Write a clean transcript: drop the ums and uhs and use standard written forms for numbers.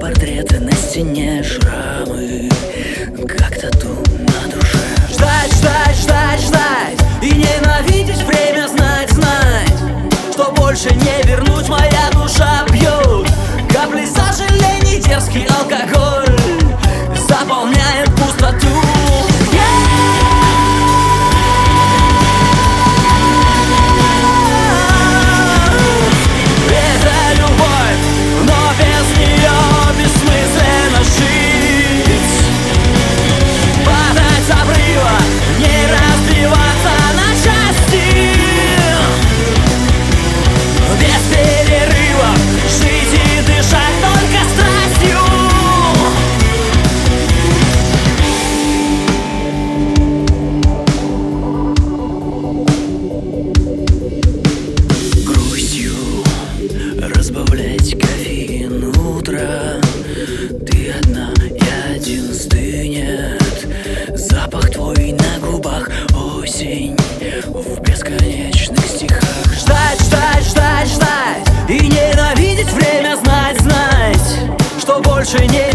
портреты на стене, шрамы, как тату на душе. Ждать, ждать, ждать, ждать и ненавидеть время, знать, знать, что больше не вернуть. Моя душа бьет капли сожалений, дерзкий алкоголь заполняет пустоту. Разбавлять кофеин утро. Ты одна, я один, стынет запах твой на губах. Осень в бесконечных стихах. Ждать, ждать, ждать, ждать и ненавидеть время, знать, знать, что больше не